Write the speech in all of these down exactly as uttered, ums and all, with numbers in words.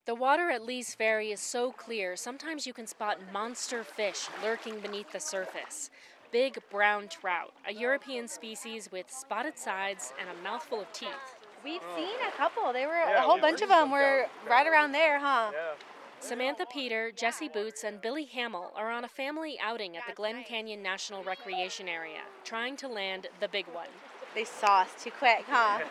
The water at Lee's Ferry is so clear, sometimes you can spot monster fish lurking beneath the surface. Big brown trout, a European species with spotted sides and a mouthful of teeth. We've seen a couple. They were Yeah, a whole we've bunch of seen them some were down- down right there. around there, huh? Yeah. Samantha Peter, Jesse Boots, and Billy Hamill are on a family outing at the Glen Canyon National Recreation Area, trying to land the big one. They saw us too quick, huh?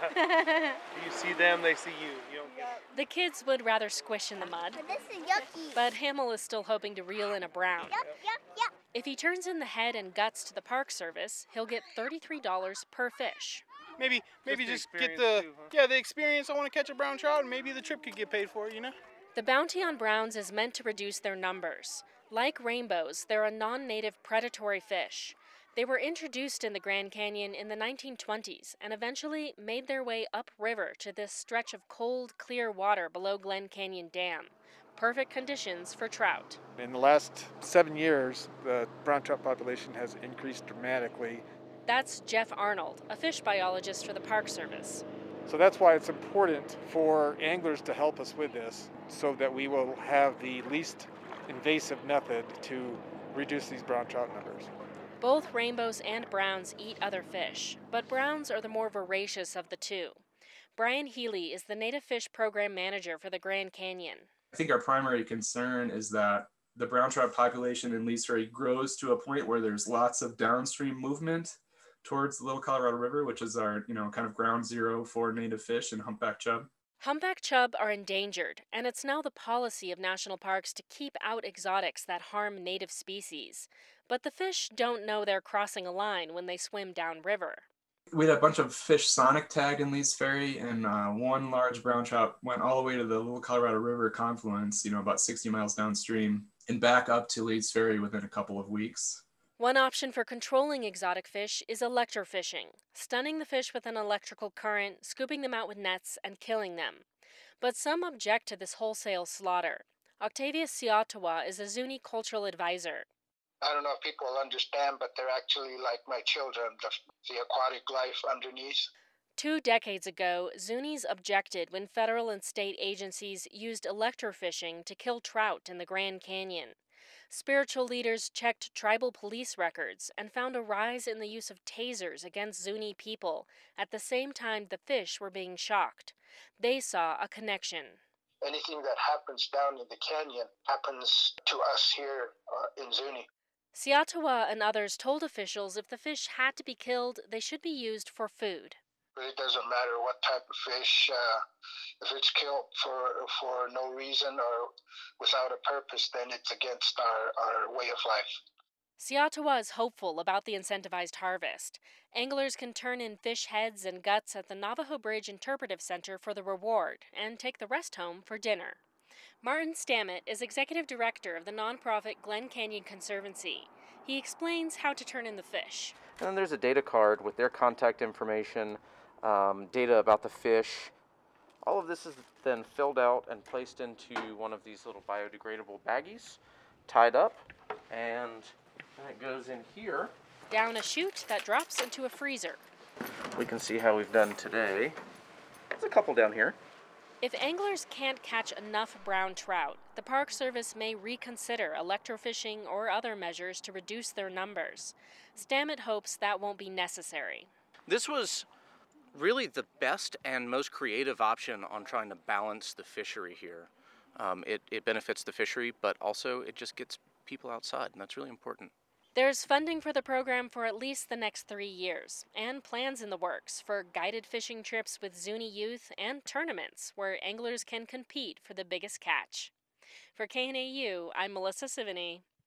You see them, they see you. You don't get The kids would rather squish in the mud, But this is yucky. but Hamill is still hoping to reel in a brown. Yuck, yuck, yuck. If he turns in the head and guts to the Park Service, he'll get thirty-three dollars per fish. Maybe maybe the just, get experience the too, huh? yeah the experience. I want to catch a brown trout, and maybe the trip could get paid for it. You know. The bounty on browns is meant to reduce their numbers. Like rainbows, they're a non-native predatory fish. They were introduced in the Grand Canyon in the nineteen twenties and eventually made their way upriver to this stretch of cold, clear water below Glen Canyon Dam. Perfect conditions for trout. In the last seven years, the brown trout population has increased dramatically. That's Jeff Arnold, a fish biologist for the Park Service. So that's why it's important for anglers to help us with this, so that we will have the least invasive method to reduce these brown trout numbers. Both rainbows and browns eat other fish, but browns are the more voracious of the two. Brian Healy is the Native Fish Program Manager for the Grand Canyon. I think our primary concern is that the brown trout population in Lee's Ferry grows to a point where there's lots of downstream movement towards the Little Colorado River, which is our, you know, kind of ground zero for native fish and humpback chub. Humpback chub are endangered, and it's now the policy of national parks to keep out exotics that harm native species. But the fish don't know they're crossing a line when they swim downriver. We had a bunch of fish sonic tagged in Lee's Ferry, and uh, one large brown trout went all the way to the Little Colorado River confluence, you know, about sixty miles downstream, and back up to Lee's Ferry within a couple of weeks. One option for controlling exotic fish is electrofishing, stunning the fish with an electrical current, scooping them out with nets, and killing them. But some object to this wholesale slaughter. Octavius Siatawa is a Zuni cultural advisor. I don't know if people understand, but they're actually like my children, the, the aquatic life underneath. Two decades ago, Zunis objected when federal and state agencies used electrofishing to kill trout in the Grand Canyon. Spiritual leaders checked tribal police records and found a rise in the use of tasers against Zuni people at the same time the fish were being shocked. They saw a connection. Anything that happens down in the canyon happens to us here uh, in Zuni. Siatawa and others told officials if the fish had to be killed, they should be used for food. It doesn't matter what type of fish. Uh, if it's killed for for no reason or without a purpose, then it's against our, our way of life. Siatawa is hopeful about the incentivized harvest. Anglers can turn in fish heads and guts at the Navajo Bridge Interpretive Center for the reward and take the rest home for dinner. Martin Stammet is executive director of the nonprofit Glen Canyon Conservancy. He explains how to turn in the fish. And then there's a data card with their contact information, um, data about the fish. All of this is then filled out and placed into one of these little biodegradable baggies, tied up, and then it goes in here. Down a chute that drops into a freezer. We can see how we've done today. There's a couple down here. If anglers can't catch enough brown trout, the Park Service may reconsider electrofishing or other measures to reduce their numbers. Stammet hopes that won't be necessary. This was really the best and most creative option on trying to balance the fishery here. Um, it, it benefits the fishery, but also it just gets people outside, and that's really important. There's funding for the program for at least the next three years, and plans in the works for guided fishing trips with Zuni youth and tournaments where anglers can compete for the biggest catch. For K N A U, I'm Melissa Sivany.